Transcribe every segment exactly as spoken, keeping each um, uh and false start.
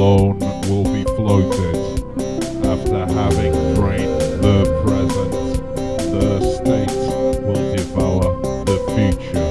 loan will be floated. After having drained the present, the state will devour the future.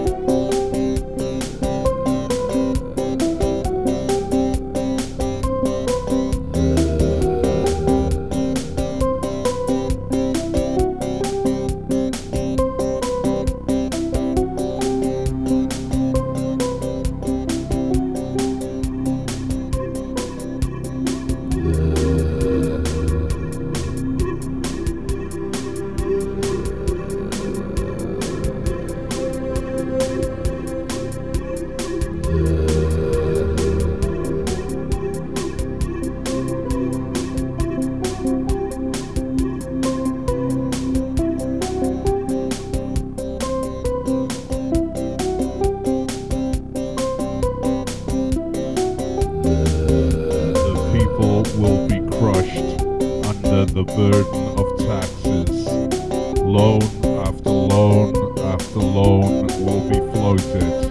Will be crushed under the burden of taxes. Loan after loan after loan will be floated.